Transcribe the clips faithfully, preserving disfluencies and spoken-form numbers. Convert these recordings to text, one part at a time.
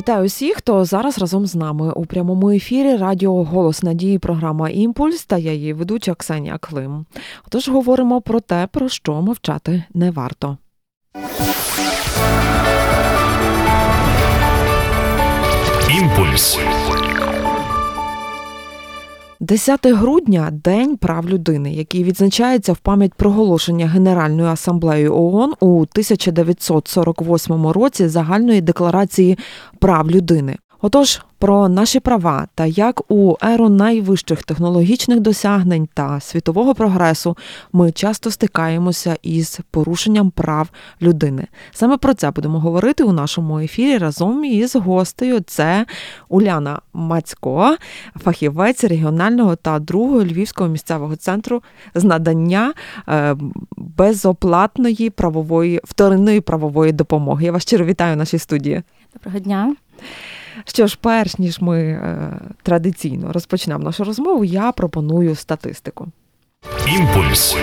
Вітаю всіх, хто зараз разом з нами у прямому ефірі радіо «Голос надії», програма «Імпульс» та я її ведуча Ксенія Клим. Отож, говоримо про те, про що мовчати не варто. Імпульс. десяте грудня – День прав людини, який відзначається в пам'ять проголошення Генеральною асамблеєю ООН у тисяча дев'ятсот сорок восьмому році Загальної декларації прав людини. Отож, про наші права та як у еру найвищих технологічних досягнень та світового прогресу ми часто стикаємося із порушенням прав людини. Саме про це будемо говорити у нашому ефірі разом із гостею. Це Уляна Мацько, фахівець регіонального та другого Львівського місцевого центру з надання безоплатної правової, вторинної правової допомоги. Я вас щиро вітаю в нашій студії. Доброго дня. Що ж, перш ніж ми е, традиційно розпочнемо нашу розмову, я пропоную статистику. Імпульс.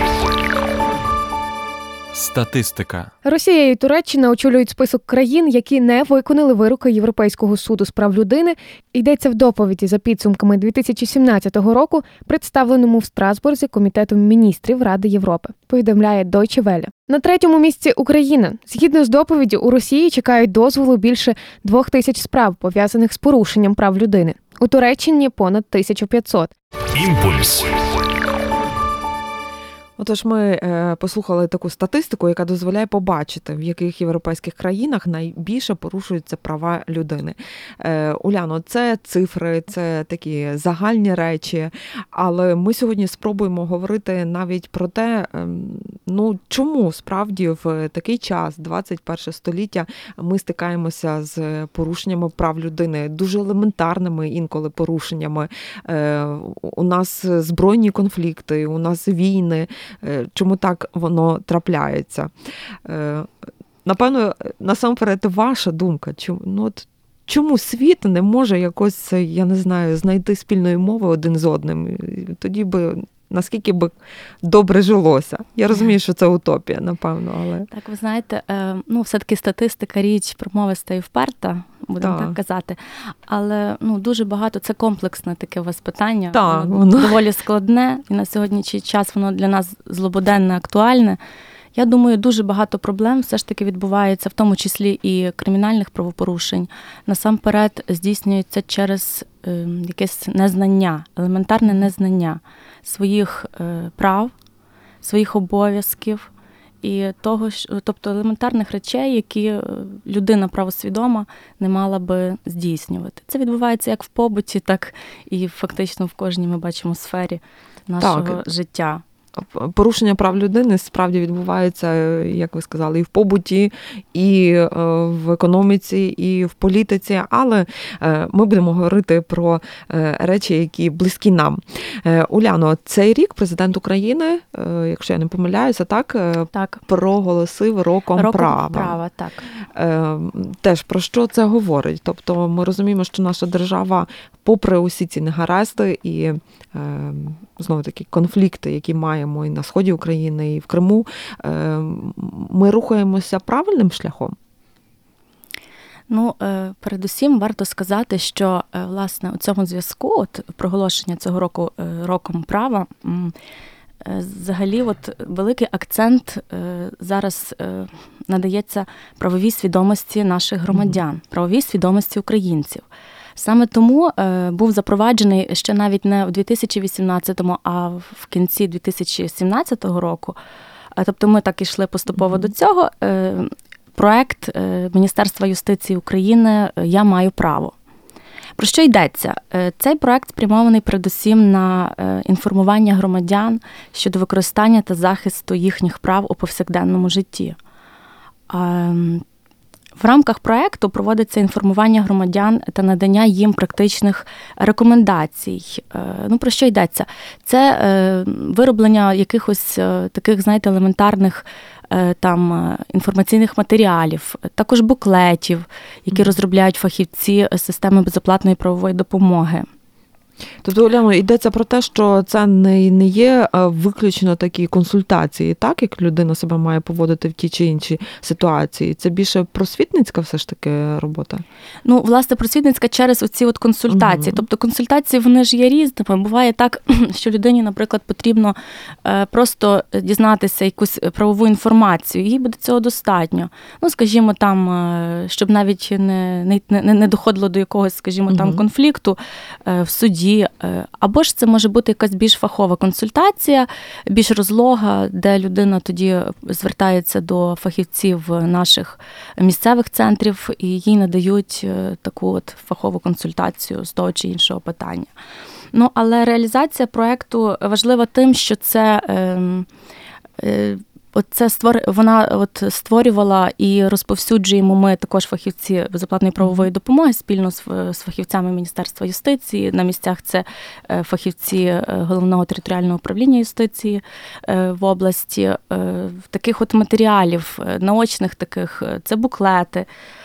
Статистика. Росія і Туреччина очолюють список країн, які не виконали вироки Європейського суду з прав людини. Йдеться в доповіді за підсумками дві тисячі сімнадцятого року, представленому в Страсбурзі Комітетом міністрів Ради Європи, повідомляє Deutsche Welle. На третьому місці Україна. Згідно з доповіддю, у Росії чекають дозволу більше двох тисяч справ, пов'язаних з порушенням прав людини. У Туреччині понад тисяча п'ятсот. Імпульс. Отож, ми е, послухали таку статистику, яка дозволяє побачити, в яких європейських країнах найбільше порушуються права людини. Е, Уляно, це цифри, це такі загальні речі, але ми сьогодні спробуємо говорити навіть про те, е, ну, чому справді в такий час, двадцять перше століття, ми стикаємося з порушеннями прав людини, дуже елементарними інколи порушеннями. Е, у нас збройні конфлікти, у нас війни. Чому так воно трапляється? Напевно, насамперед, ваша думка, чому, ну, от, чому світ не може якось, я не знаю, знайти спільної мови один з одним? Тоді би, наскільки би добре жилося. Я розумію, що це утопія, напевно, але... Так, ви знаєте, ну, все-таки статистика річ промовиста і вперта, будемо так, так казати. Але ну, дуже багато, це комплексне таке у вас питання, так, воно воно... доволі складне, і на сьогоднішній час воно для нас злободенне, актуальне. Я думаю, дуже багато проблем все ж таки відбувається, в тому числі і кримінальних правопорушень. Насамперед здійснюється через е, якесь незнання, елементарне незнання своїх е, прав, своїх обов'язків і того, тобто елементарних речей, які людина правосвідома не мала би здійснювати. Це відбувається як в побуті, так і фактично в кожній, ми бачимо, сфері нашого так. життя. Порушення прав людини справді відбувається, як ви сказали, і в побуті, і в економіці, і в політиці, але ми будемо говорити про речі, які близькі нам. Уляно, цей рік президент України, якщо я не помиляюся, так, так. проголосив роком, роком права. права так. Теж про що це говорить? Тобто ми розуміємо, що наша держава, попри усі ці негаразди і знову-таки конфлікти, які маємо і на сході України, і в Криму, ми рухаємося правильним шляхом? Ну, передусім варто сказати, що, власне, у цьому зв'язку, от проголошення цього року роком права, взагалі от великий акцент зараз надається правовій свідомості наших громадян, правовій свідомості українців. Саме тому е, був запроваджений ще навіть не в дві тисячі вісімнадцятому, а в кінці дві тисячі сімнадцятого року. Е, тобто ми так ішли поступово mm-hmm. до цього. Е, проект е, Міністерства юстиції України «Я маю право». Про що йдеться? Е, цей проект спрямований передусім на е, інформування громадян щодо використання та захисту їхніх прав у повсякденному житті. Е, В рамках проекту проводиться інформування громадян та надання їм практичних рекомендацій. Ну, про що йдеться? Це вироблення якихось таких, знаєте, елементарних там інформаційних матеріалів, також буклетів, які розробляють фахівці системи безоплатної правової допомоги. Тобто, Уляно, йдеться про те, що це не, не є виключно такі консультації, так, як людина себе має поводити в тій чи іншій ситуації. Це більше просвітницька все ж таки робота? Ну, власне, просвітницька через оці от консультації. Угу. Тобто консультації, вони ж є різними. Буває так, що людині, наприклад, потрібно просто дізнатися якусь правову інформацію, їй буде цього достатньо. Ну, скажімо, там, щоб навіть не, не, не доходило до якогось, скажімо, там, угу. конфлікту в суді. Або ж це може бути якась більш фахова консультація, більш розлога, де людина тоді звертається до фахівців наших місцевих центрів і їй надають таку от фахову консультацію з того чи іншого питання. Ну, але реалізація проєкту важлива тим, що це е, е, От це створ... Вона от створювала і розповсюджуємо ми також фахівці безоплатної правової допомоги спільно з, з фахівцями Міністерства юстиції. На місцях це фахівці Головного територіального управління юстиції в області. Таких от матеріалів, наочних таких, це буклети,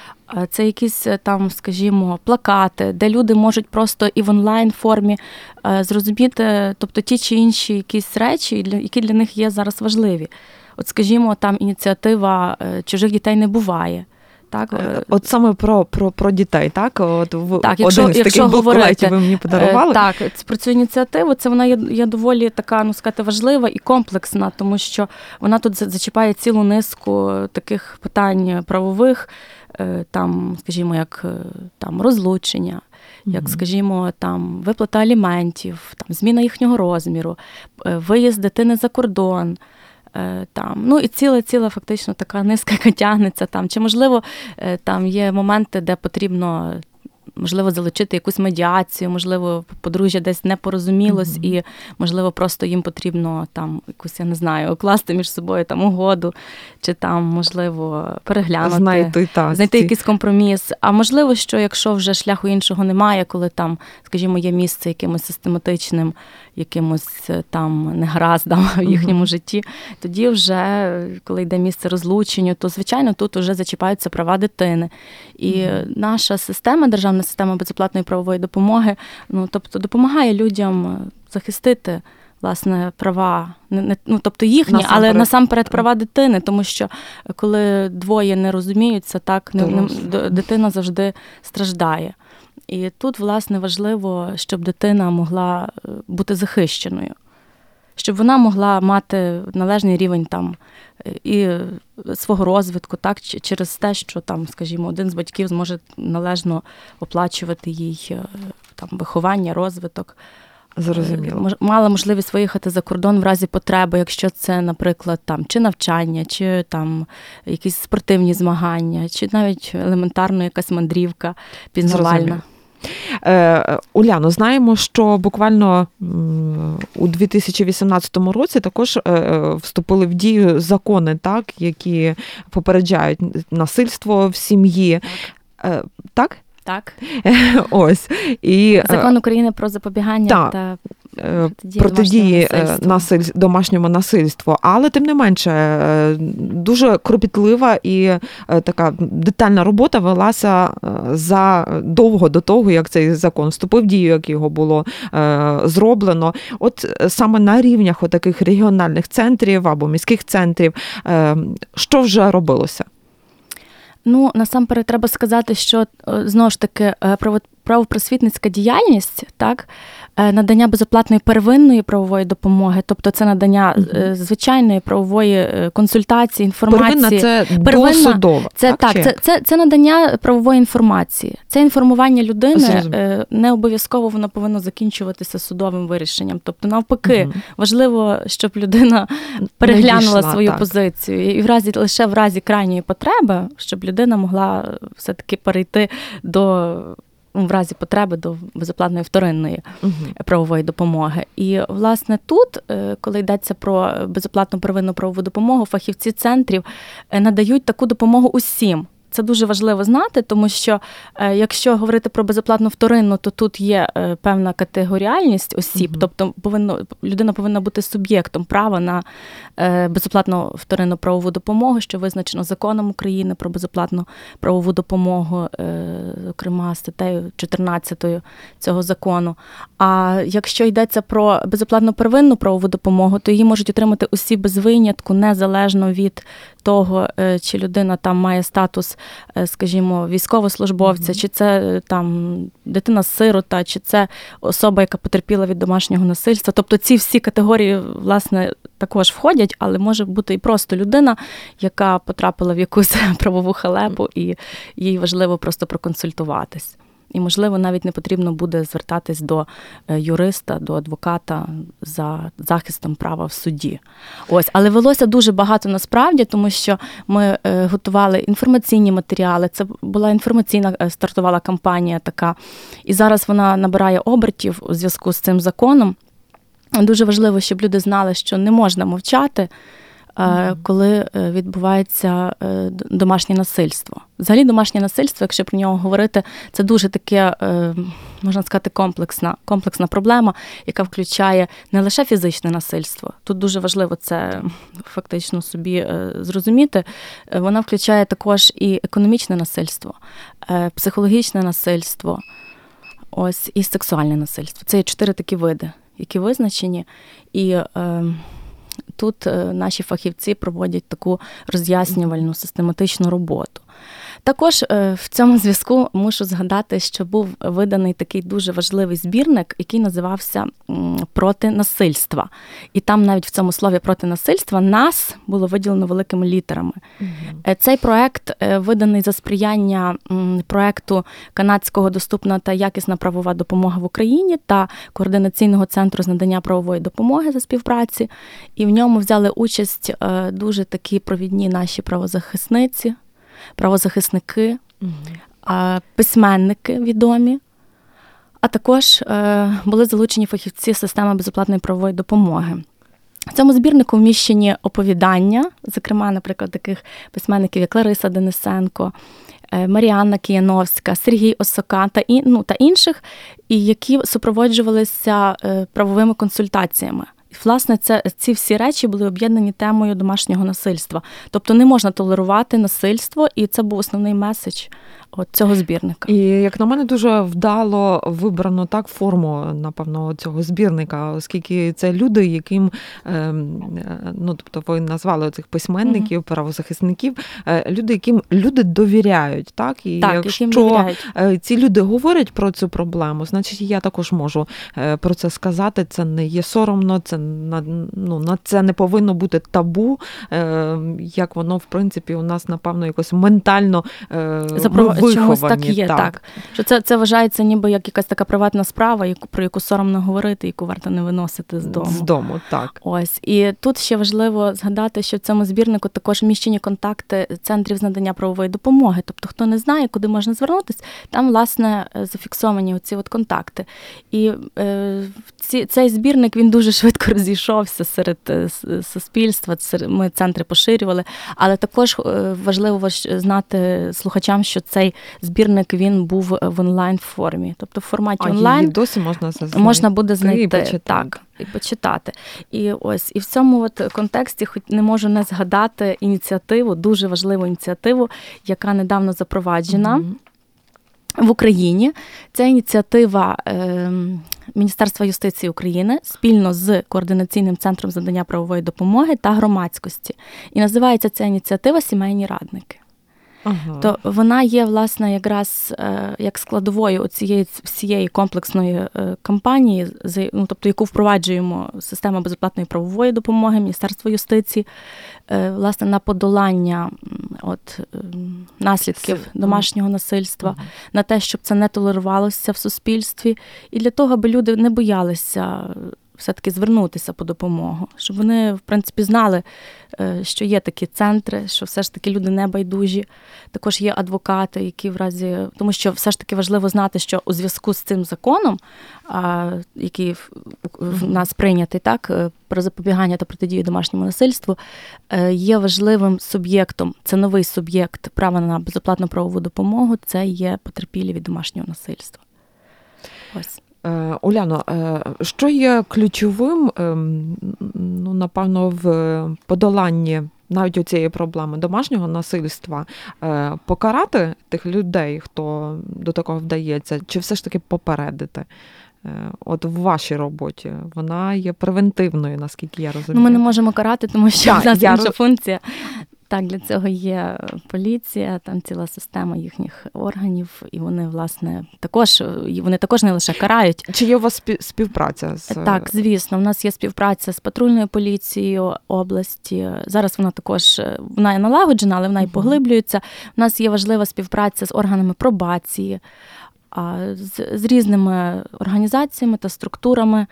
це якісь там, скажімо, плакати, де люди можуть просто і в онлайн-формі зрозуміти, тобто ті чи інші якісь речі, які для них є зараз важливі. От, скажімо, там ініціатива «Чужих дітей не буває». Так? От саме про, про, про дітей, так? От в так, один якщо, з якщо таких буклетів ви мені подарували. Так, про цю ініціативу, це вона є, є доволі така, ну сказати, важлива і комплексна, тому що вона тут зачіпає цілу низку таких питань правових, там, скажімо, як там розлучення, як, скажімо, там виплата аліментів, там зміна їхнього розміру, виїзд дитини за кордон. Там, ну і ціла-ціла фактично така низка, яка тягнеться там. Чи, можливо, там є моменти, де потрібно, можливо, залучити якусь медіацію, можливо, подружжя десь не порозумілось, mm-hmm. і, можливо, просто їм потрібно там якусь, я не знаю, укласти між собою там угоду, чи там, можливо, переглянути, знайти, та, знайти ці... якийсь компроміс. А можливо, що якщо вже шляху іншого немає, коли там, скажімо, є місце якимось систематичним, якимось там негараздам в їхньому mm-hmm. житті, тоді вже, коли йде місце розлученню, то, звичайно, тут вже зачіпаються права дитини. І mm-hmm. наша система, державна система безоплатної правової допомоги, ну, тобто допомагає людям захистити, власне, права, не, не, ну, тобто їхні, насамперед. але насамперед права дитини, тому що коли двоє не розуміються, так, не, не, дитина завжди страждає. І тут, власне, важливо, щоб дитина могла бути захищеною, щоб вона могла мати належний рівень там і свого розвитку, так, через те, що там, скажімо, один з батьків зможе належно оплачувати їй там виховання, розвиток. Зрозуміло. Мала можливість виїхати за кордон в разі потреби, якщо це, наприклад, там чи навчання, чи там якісь спортивні змагання, чи навіть елементарно якась мандрівка пізнавальна. Е, Уляно, знаємо, що буквально у дві тисячі вісімнадцятому році також вступили в дію закони, так, які попереджають насильство в сім'ї. Так? Так? Так. Ось. І, Закон України про запобігання та, та протидії насиль... домашньому насильству. Але, тим не менше, дуже кропітлива і така детальна робота велася задовго до того, як цей закон вступив в дію, як його було зроблено. От саме на рівнях таких регіональних центрів або міських центрів, що вже робилося? Ну, насамперед, треба сказати, що, знову ж таки, правопросвітницька діяльність, так, надання безоплатної первинної правової допомоги, тобто це надання mm-hmm. звичайної правової консультації, інформації. Первинна – це Первинна, досудова. Це, так, так це, це, це надання правової інформації. Це інформування людини, Зрозуміло. Не обов'язково воно повинно закінчуватися судовим вирішенням. Тобто, навпаки, mm-hmm. важливо, щоб людина переглянула дійшла, свою так. позицію. І в разі, лише в разі крайньої потреби, щоб людина могла все-таки перейти до... в разі потреби до безоплатної вторинної uh-huh. правової допомоги. І, власне, тут, коли йдеться про безоплатну первинну правову допомогу, фахівці центрів надають таку допомогу усім. це дуже важливо знати, тому що е, якщо говорити про безоплатну вторинну, то тут є е, певна категоріальність осіб, mm-hmm. тобто повинно, людина повинна бути суб'єктом права на е, безоплатну вторинну правову допомогу, що визначено законом України про безоплатну правову допомогу, е, зокрема статтею чотирнадцятою цього закону. А якщо йдеться про безоплатну первинну правову допомогу, то її можуть отримати усі без винятку, незалежно від того, чи людина там має статус, скажімо, військовослужбовця, mm-hmm. чи це там дитина-сирота, чи це особа, яка потерпіла від домашнього насильства. Тобто ці всі категорії, власне, також входять, але може бути і просто людина, яка потрапила в якусь правову халепу, і їй важливо просто проконсультуватись. І, можливо, навіть не потрібно буде звертатись до юриста, до адвоката за захистом права в суді. Ось, але велося дуже багато насправді, тому що ми готували інформаційні матеріали, це була інформаційна стартувала кампанія така, і зараз вона набирає обертів у зв'язку з цим законом. Дуже важливо, щоб люди знали, що не можна мовчати, Mm-hmm. коли відбувається домашнє насильство. Взагалі домашнє насильство, якщо про нього говорити, це дуже таке, можна сказати, комплексна, комплексна проблема, яка включає не лише фізичне насильство. Тут дуже важливо це фактично собі зрозуміти. Вона включає також і економічне насильство, психологічне насильство, ось, і сексуальне насильство. Це є чотири такі види, які визначені. І тут наші фахівці проводять таку роз'яснювальну, систематичну роботу. Також в цьому зв'язку мушу згадати, що був виданий такий дуже важливий збірник, який називався «Проти насильства». І там навіть в цьому слові «проти насильства» «нас» було виділено великими літерами. Mm-hmm. Цей проект виданий за сприяння проекту канадського «Доступна та якісна правова допомога в Україні» та Координаційного центру з надання правової допомоги за співпраці. І в ньому взяли участь дуже такі провідні наші правозахисниці, правозахисники, mm-hmm. письменники відомі, а також були залучені фахівці системи безоплатної правової допомоги. В цьому збірнику вміщені оповідання, зокрема, наприклад, таких письменників, як Лариса Денисенко, Маріанна Кияновська, Сергій Осока та, і, ну, та інших, і які супроводжувалися правовими консультаціями. Власне, це, ці всі речі були об'єднані темою домашнього насильства. Тобто не можна толерувати насильство, і це був основний меседж от цього збірника. І, як на мене, дуже вдало вибрано так форму, напевно, цього збірника, оскільки це люди, яким, ну, тобто ви назвали цих письменників, угу. правозахисників, люди, яким люди довіряють, так? І так, якщо довіряють. Ці люди говорять про цю проблему, значить, я також можу про це сказати, це не є соромно, це ну, на це не повинно бути табу, як воно, в принципі, у нас, напевно, якось ментально виховані. Чогось так є, так. так. Що це, це вважається ніби як якась така приватна справа, яку, про яку соромно говорити, яку варто не виносити з дому. З дому, так. Ось. І тут ще важливо згадати, що в цьому збірнику також вміщені контакти центрів з надання правової допомоги. Тобто, хто не знає, куди можна звернутися, там, власне, зафіксовані оці от контакти. І е, ці, цей збірник, він дуже швидко розійшовся серед суспільства, ми центри поширювали, але також важливо знати слухачам, що цей збірник, він був в онлайн-формі. Тобто в форматі а онлайн її досі можна знайти. Можна буде знайти, і почитати. Так, і почитати. І ось, і в цьому от контексті хоч не можу не згадати ініціативу, дуже важливу ініціативу, яка недавно запроваджена mm-hmm. в Україні. Ця ініціатива е, Міністерства юстиції України спільно з Координаційним центром з надання правової допомоги та громадськості. І називається ця ініціатива «Сімейні радники». Ага. То вона є, власне, якраз як складовою цієї всієї комплексної кампанії, ну, тобто, яку впроваджуємо система безоплатної правової допомоги, Міністерство юстиції, власне, на подолання от, наслідків Сил. домашнього насильства, ага. на те, щоб це не толерувалося в суспільстві, і для того, аби люди не боялися все-таки звернутися по допомогу, щоб вони, в принципі, знали, що є такі центри, що все ж таки люди не байдужі. Також є адвокати, які в разі, тому що все ж таки важливо знати, що у зв'язку з цим законом, який в нас прийнятий, так, про запобігання та протидію домашньому насильству, є важливим суб'єктом, це новий суб'єкт права на безоплатну правову допомогу, це є потерпілі від домашнього насильства. Ось. Уляно, що є ключовим, ну, напевно, в подоланні навіть у цієї проблеми домашнього насильства? Покарати тих людей, хто до такого вдається, чи все ж таки попередити? От в вашій роботі вона є превентивною, наскільки я розумію. Ну, ми не можемо карати, тому що так, в нас я... інша функція. Так, для цього є поліція, там ціла система їхніх органів, і вони, власне, також, вони також не лише карають. Чи є у вас співпраця з... Так, звісно, в нас є співпраця з патрульною поліцією області. Зараз вона також, вона є налагоджена, але вона і поглиблюється. У нас є важлива співпраця з органами пробації, з, з різними організаціями та структурами,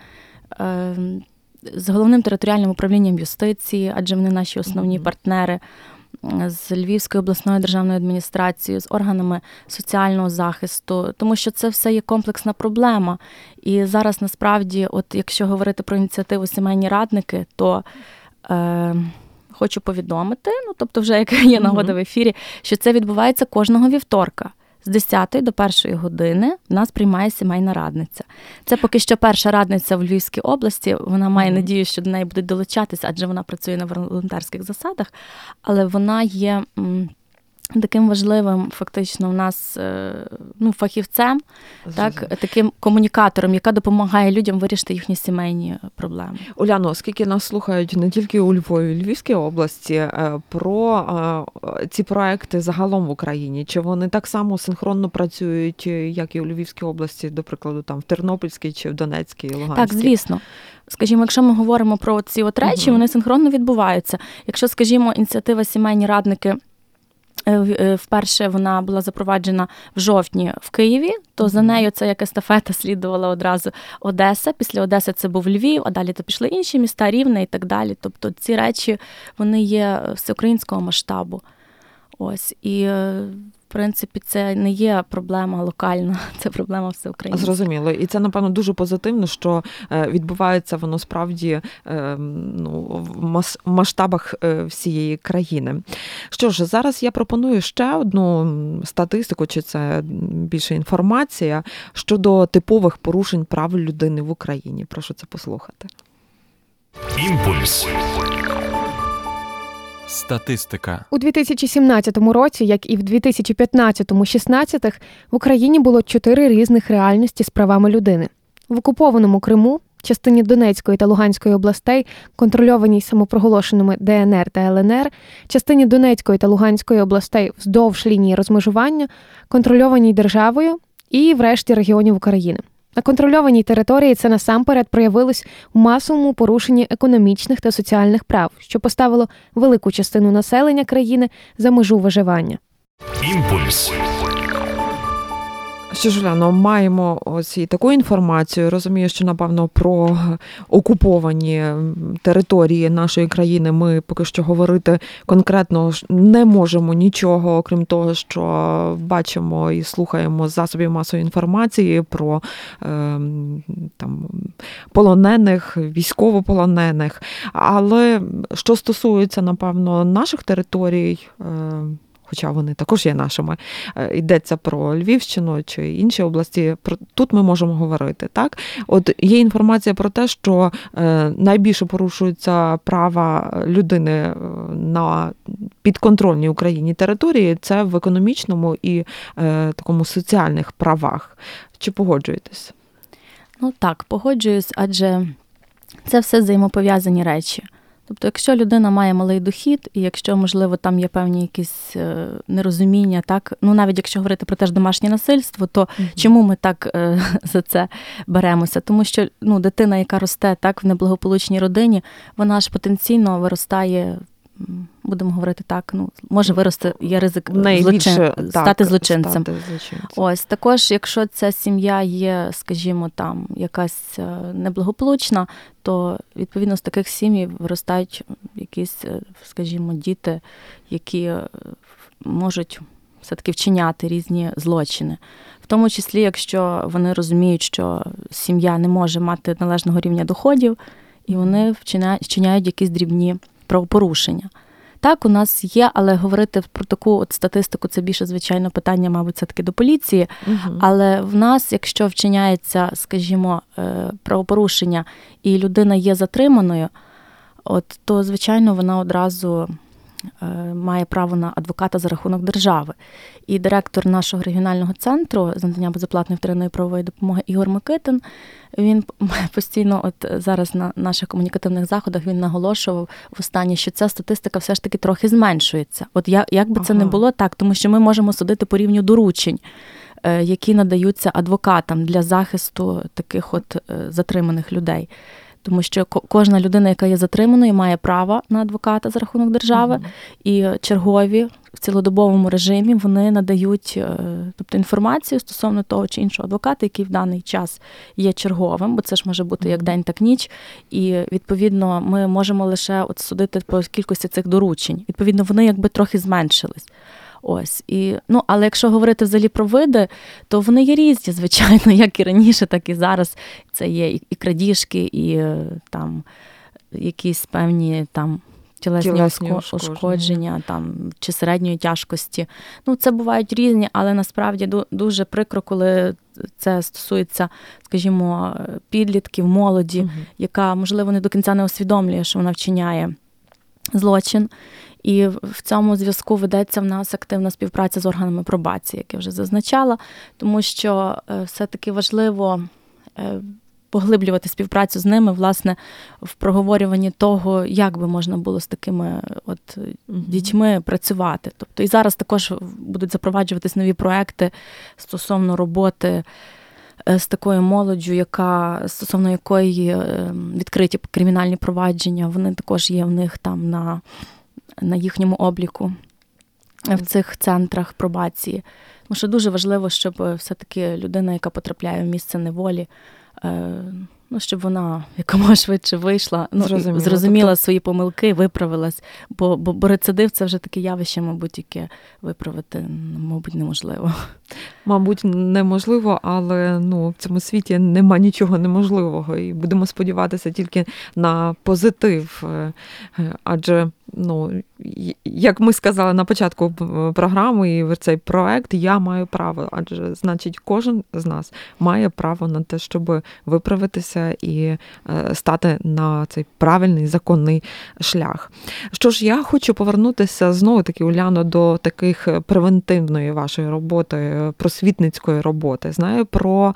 з Головним територіальним управлінням юстиції, адже вони наші основні mm-hmm. партнери, з Львівською обласною державною адміністрацією, з органами соціального захисту, тому що це все є комплексна проблема. І зараз, насправді, от якщо говорити про ініціативу «Сімейні радники», то е, хочу повідомити, ну, тобто вже як є нагода mm-hmm. в ефірі, що це відбувається кожного вівторка. З десятої до першої години в нас приймає сімейна радниця. Це поки що перша радниця в Львівській області. Вона має mm-hmm. надію, що до неї будуть долучатися, адже вона працює на волонтерських засадах. Але вона є м, таким важливим, фактично, у нас ну, фахівцем, так, таким комунікатором, яка допомагає людям вирішити їхні сімейні проблеми. Уляно, оскільки нас слухають не тільки у Львові, у Львівській області, про ці проекти загалом в Україні, чи вони так само синхронно працюють, як і у Львівській області, до прикладу, там в Тернопільській чи в Донецькій, Луганській? Так, звісно. Скажімо, якщо ми говоримо про ці от речі, угу. вони синхронно відбуваються. Якщо, скажімо, ініціатива «Сімейні радники», вперше вона була запроваджена в жовтні в Києві, то за нею це як естафета слідувала одразу Одеса. Після Одеси це був Львів, а далі то пішли інші міста, Рівне і так далі. Тобто ці речі, вони є всеукраїнського масштабу. Ось. І, в принципі, це не є проблема локальна, це проблема всеукраїнська. Зрозуміло. І це, напевно, дуже позитивно, що відбувається воно справді ну, в масштабах всієї країни. Що ж, зараз я пропоную ще одну статистику, чи це більше інформація, щодо типових порушень прав людини в Україні. Прошу це послухати. Імпульс. Статистика. У дві тисячі сімнадцятому році, як і в дві тисячі п'ятнадцятому-шістнадцятому, в Україні було чотири різних реальності з правами людини. В окупованому Криму, частині Донецької та Луганської областей, контрольованій самопроголошеними Де Ен Ер та Ел Ен Ер, частині Донецької та Луганської областей вздовж лінії розмежування, контрольованій державою і, врешті, регіонів України. На контрольованій території це насамперед проявилось у масовому порушенні економічних та соціальних прав, що поставило велику частину населення країни за межу виживання. Імпульс. Що ж, Уляно, маємо ось і таку інформацію. Розумію, що, напевно, про окуповані території нашої країни ми поки що говорити конкретно не можемо нічого, окрім того, що бачимо і слухаємо з засобів масової інформації про е, там, полонених, військовополонених. Але що стосується, напевно, наших територій, е, хоча вони також є нашими, йдеться про Львівщину чи інші області, тут ми можемо говорити, так? От є інформація про те, що найбільше порушуються права людини на підконтрольній Україні території, це в економічному і такому соціальних правах. Чи погоджуєтесь? Ну так, погоджуюсь, адже це все взаємопов'язані речі. Тобто, якщо людина має малий дохід, і якщо, можливо, там є певні якісь нерозуміння, так, ну навіть якщо говорити про те ж домашнє насильство, то mm-hmm. чому ми так е, за це беремося? Тому що, ну, дитина, яка росте так в неблагополучній родині, вона ж потенційно виростає будемо говорити так, ну, може вирости, є ризик Найбільше, злочин, так, стати злочинцем. Стати злочинцем. Ось, також, якщо ця сім'я є, скажімо, там, якась неблагополучна, то, відповідно, з таких сім'їв виростають якісь, скажімо, діти, які можуть все-таки вчиняти різні злочини. В тому числі, якщо вони розуміють, що сім'я не може мати належного рівня доходів, і вони вчиняють якісь дрібні правопорушення. Так, у нас є, але говорити про таку от статистику, це більше, звичайно, питання, мабуть, все-таки до поліції. Угу. Але в нас, якщо вчиняється, скажімо, правопорушення, і людина є затриманою, от, то, звичайно, вона одразу має право на адвоката за рахунок держави. І директор нашого регіонального центру з надання безоплатної вторинної правової допомоги Ігор Микитин, він постійно, от зараз на наших комунікативних заходах, він наголошував востаннє, що ця статистика все ж таки трохи зменшується. От я, як би це ага. не було, так, тому що ми можемо судити по рівню доручень, які надаються адвокатам для захисту таких от затриманих людей. Тому що кожна людина, яка є затриманою, має право на адвоката за рахунок держави, uh-huh. і чергові в цілодобовому режимі вони надають, тобто, інформацію стосовно того чи іншого адвоката, який в даний час є черговим, бо це ж може бути як день, так ніч, і, відповідно, ми можемо лише от судити по кількості цих доручень. Відповідно, вони якби трохи зменшились. Ось. І, ну, але якщо говорити взагалі про види, то вони є різні, звичайно, як і раніше, так і зараз. Це є і, і крадіжки, і там якісь певні там тілесні, тілесні ушкодження, ушкодження там, чи середньої тяжкості. Ну, це бувають різні, але насправді дуже прикро, коли це стосується, скажімо, підлітків, молоді, угу. яка, можливо, не до кінця не усвідомлює, що вона вчиняє злочин. І в цьому зв'язку ведеться в нас активна співпраця з органами пробації, як я вже зазначала, тому що все-таки важливо поглиблювати співпрацю з ними, власне, в проговорюванні того, як би можна було з такими от mm-hmm. дітьми працювати. Тобто і зараз також будуть запроваджуватись нові проекти стосовно роботи з такою молоддю, яка, стосовно якої відкриті кримінальні провадження, вони також є в них там на на їхньому обліку в цих центрах пробації. Тому що дуже важливо, щоб все-таки людина, яка потрапляє в місце неволі, ну, щоб вона якомога швидше вийшла, ну, зрозуміла, зрозуміла тобто... свої помилки, виправилась. Бо, бо, бо рецидив – це вже таке явище, мабуть, яке виправити, мабуть, неможливо. Мабуть, неможливо, але ну, в цьому світі нема нічого неможливого. І будемо сподіватися тільки на позитив. Адже, ну, як ми сказали на початку програми і в цей проект, я маю право. Адже, значить, кожен з нас має право на те, щоб виправитися і стати на цей правильний, законний шлях. Що ж, я хочу повернутися знову-таки, Уляно, до таких превентивної вашої роботи, просвітницької роботи. Знаю про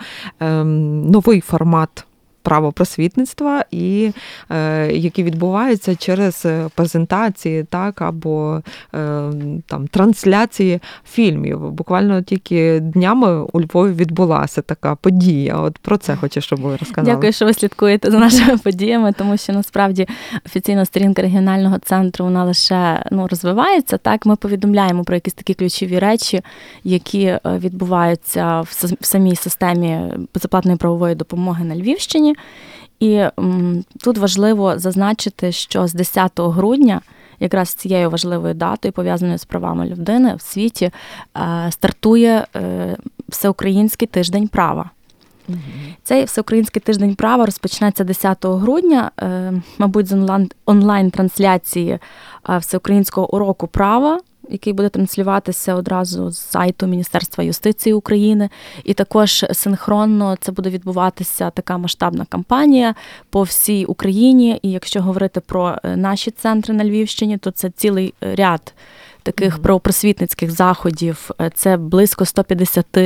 ем, новий формат правопросвітництва, і е, які відбуваються через презентації, так, або е, там трансляції фільмів. Буквально тільки днями у Львові відбулася така подія. От про це хочу, щоб ви розказали. Дякую, що ви слідкуєте за нашими подіями, тому що насправді офіційна сторінка регіонального центру, вона лише ну, розвивається. Так, ми повідомляємо про якісь такі ключові речі, які відбуваються в самій системі безоплатної правової допомоги на Львівщині. І м, тут важливо зазначити, що з десятого грудня, якраз цією важливою датою, пов'язаною з правами людини в світі, е, стартує е, Всеукраїнський тиждень права. Угу. Цей Всеукраїнський тиждень права розпочнеться десятого грудня, е, мабуть, з онлайн, онлайн-трансляції е, Всеукраїнського уроку права, який буде транслюватися одразу з сайту Міністерства юстиції України. І також синхронно це буде відбуватися така масштабна кампанія по всій Україні. І якщо говорити про наші центри на Львівщині, то це цілий ряд таких mm-hmm. правопросвітницьких заходів. Це близько сто п'ятдесят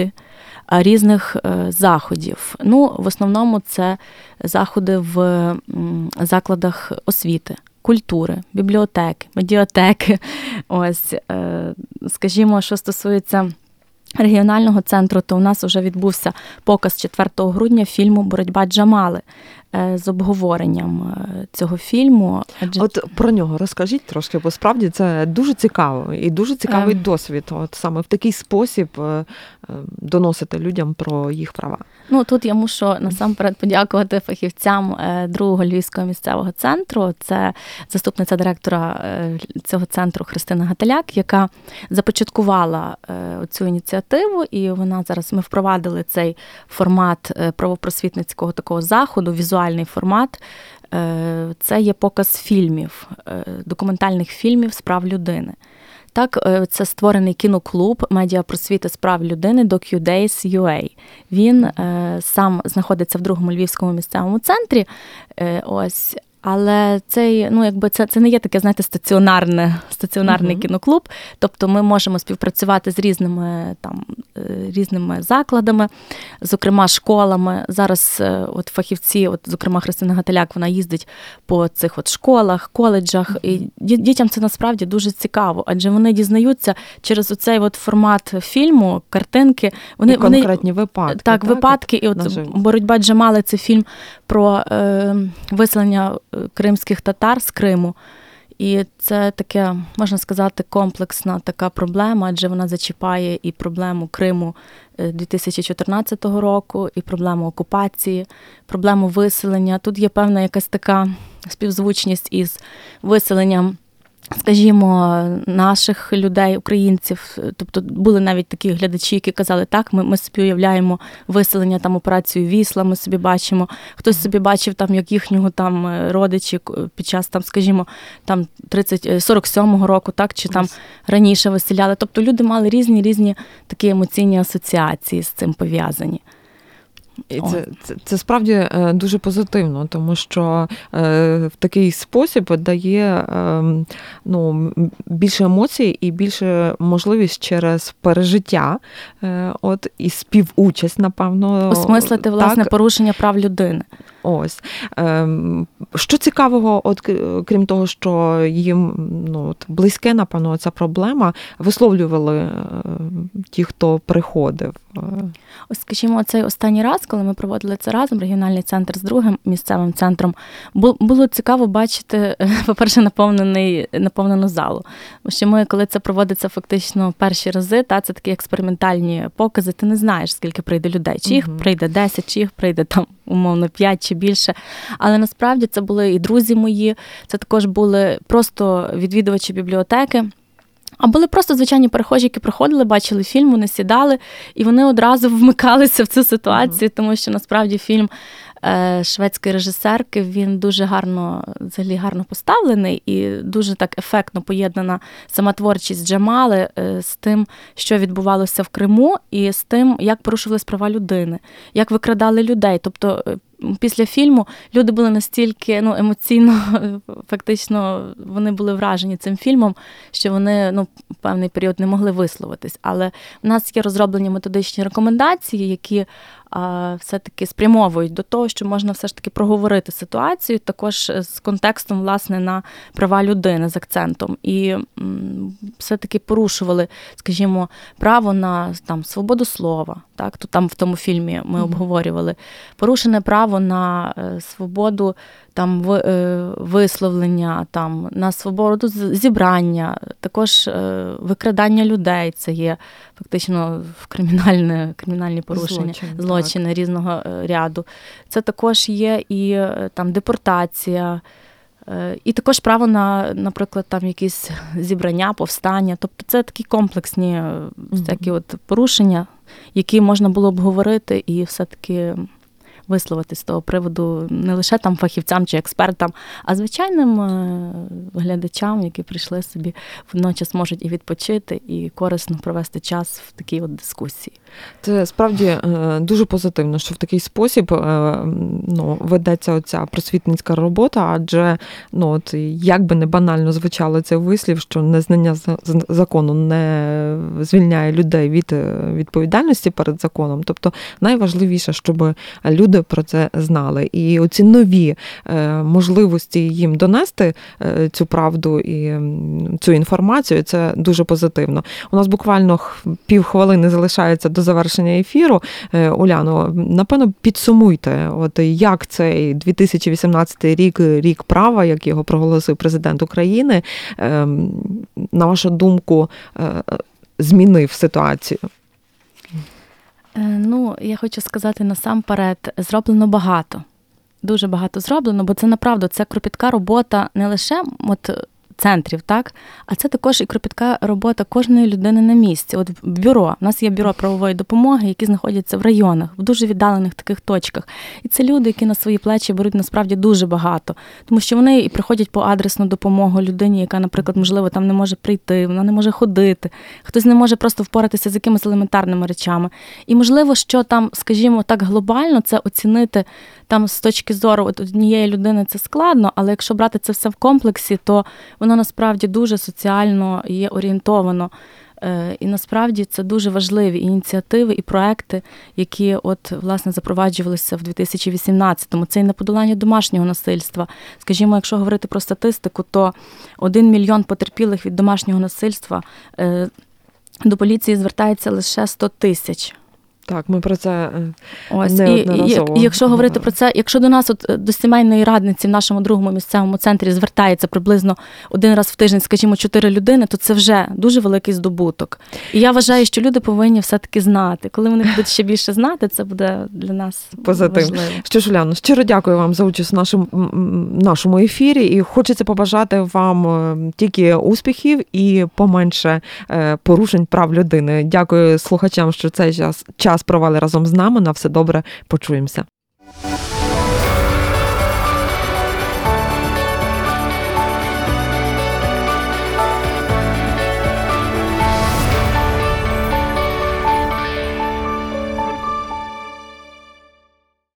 різних заходів. Ну, в основному це заходи в закладах освіти, культури, бібліотеки, медіатеки. Ось, скажімо, що стосується регіонального центру, то у нас вже відбувся показ четвертого грудня фільму «Боротьба Джамали». з обговоренням цього фільму. Адже... От про нього розкажіть трошки, бо справді це дуже цікаво і дуже цікавий Ем... досвід. От саме в такий спосіб доносити людям про їх права. Ну, тут я мушу насамперед подякувати фахівцям другого Львівського місцевого центру. Це заступниця директора цього центру Христина Гаталяк, яка започаткувала цю ініціативу, і вона зараз, ми впровадили цей формат правопросвітницького такого заходу, візуальний формат. Це є показ фільмів, документальних фільмів з прав людини. Так, це створений кіноклуб медіапросвіти з прав людини DocuDays.ua. Він е, сам знаходиться в другому Львівському місцевому центрі. Е, ось. Але цей, ну, якби це, це не є таке, знаєте, стаціонарне, стаціонарний uh-huh. кіноклуб. Тобто ми можемо співпрацювати з різними, там, різними закладами, зокрема школами. Зараз от фахівці, от, зокрема Христина Гаталяк, вона їздить по цих от школах, коледжах. Uh-huh. І дітям це насправді дуже цікаво, адже вони дізнаються через оцей от формат фільму, картинки. Вони, і конкретні вони, випадки. Так, так, випадки. І от наживо. «Боротьба Джамали» – це фільм про е, виселення кримських татар з Криму. І це таке, можна сказати, комплексна така проблема, адже вона зачіпає і проблему Криму дві тисячі чотирнадцятого року, і проблему окупації, проблему виселення. Тут є певна якась така співзвучність із виселенням, скажімо, наших людей, українців. Тобто були навіть такі глядачі, які казали, так, ми, ми собі уявляємо виселення, там, операцію «Вісла», ми собі бачимо. Хтось собі бачив, там, як їхнього там родичі під час, там, скажімо, там, тридцять, сорок сьомого року, так, чи там раніше виселяли. Тобто люди мали різні-різні такі емоційні асоціації з цим пов'язані. І це, це, це справді дуже позитивно, тому що е, в такий спосіб дає е, ну, більше емоцій і більше можливість через пережиття, е, от, і співучасть, напевно. Осмислити, власне, так, порушення прав людини. Ось. Що цікавого, от, крім того, що їм ну, от, близьке, напевно, ця проблема, висловлювали ті, хто приходив? Ось, скажімо, цей останній раз, коли ми проводили це разом, регіональний центр з другим місцевим центром, було цікаво бачити, по-перше, наповнений, наповнену залу. Бо що ми, коли це проводиться фактично перші рази, та, це такі експериментальні покази, ти не знаєш, скільки прийде людей. Чи їх угу. прийде десять, чи їх прийде там, умовно, п'ять чи більше. Але насправді це були і друзі мої, це також були просто відвідувачі бібліотеки. А були просто звичайні перехожі, які приходили, бачили фільм, вони сідали, і вони одразу вмикалися в цю ситуацію, mm-hmm. тому що насправді фільм е, шведської режисерки, він дуже гарно, взагалі гарно поставлений і дуже так ефектно поєднана сама творчість Джамали е, з тим, що відбувалося в Криму, і з тим, як порушувались права людини, як викрадали людей. Тобто після фільму люди були настільки ну, емоційно, фактично, вони були вражені цим фільмом, що вони ну, певний період не могли висловитись. Але в нас є розроблені методичні рекомендації, які а, все-таки спрямовують до того, що можна все ж таки проговорити ситуацію, також з контекстом, власне, на права людини, з акцентом. І м, все-таки порушували, скажімо, право на там, свободу слова. Так? Тут там в тому фільмі ми mm-hmm. обговорювали. Порушене право на е, свободу там, в, е, висловлення, там, на свободу зібрання, також е, викрадання людей. Це є фактично кримінальне, кримінальні порушення, Злочин, злочини так. різного ряду. Це також є і там, депортація, і також право на, наприклад, там якісь зібрання, повстання. Тобто це такі комплексні mm-hmm. всякі от порушення, які можна було обговорити і все-таки висловити з того приводу не лише там фахівцям чи експертам, а звичайним глядачам, які прийшли собі, водночас можуть і відпочити, і корисно провести час в такій от дискусії. Це справді дуже позитивно, що в такий спосіб ну, ведеться оця просвітницька робота, адже ну, от, як би не банально звучало цей вислів, що незнання закону не звільняє людей від відповідальності перед законом. Тобто найважливіше, щоб люди люди про це знали. І оці нові можливості їм донести цю правду і цю інформацію, це дуже позитивно. У нас буквально півхвилини залишається до завершення ефіру. Уляно, напевно, підсумуйте, от як цей дві тисячі вісімнадцятий рік, рік права, як його проголосив президент України, на вашу думку, змінив ситуацію? Ну, я хочу сказати насамперед, зроблено багато. Дуже багато зроблено, бо це направду, це кропітка робота не лише от центрів, так, а це також і кропітка робота кожної людини на місці. От бюро, у нас є бюро правової допомоги, які знаходяться в районах, в дуже віддалених таких точках. І це люди, які на свої плечі беруть насправді дуже багато, тому що вони і приходять по адресну допомогу людині, яка, наприклад, можливо, там не може прийти, вона не може ходити, хтось не може просто впоратися з якимись елементарними речами. І можливо, що там, скажімо, так глобально це оцінити там з точки зору от однієї людини це складно, але якщо брати це все в комплексі, то воно насправді дуже соціально є орієнтовано. І насправді це дуже важливі ініціативи і проекти, які от, власне, запроваджувалися в дві тисячі вісімнадцятому. Це і на подолання домашнього насильства. Скажімо, якщо говорити про статистику, то один мільйон потерпілих від домашнього насильства до поліції звертається лише сто тисяч. Так, ми про це Ось, неодноразово. І, і якщо говорити про це, якщо до нас, от, до сімейної радниці в нашому другому місцевому центрі звертається приблизно один раз в тиждень, скажімо, чотири людини, то це вже дуже великий здобуток. І я вважаю, що люди повинні все-таки знати. Коли вони будуть ще більше знати, це буде для нас позитивно. Важливо. Що ж, Уляно, щиро дякую вам за участь в нашому, нашому ефірі. І хочеться побажати вам тільки успіхів і поменше порушень прав людини. Дякую слухачам, що цей час, час провели разом з нами. На все добре. Почуємося.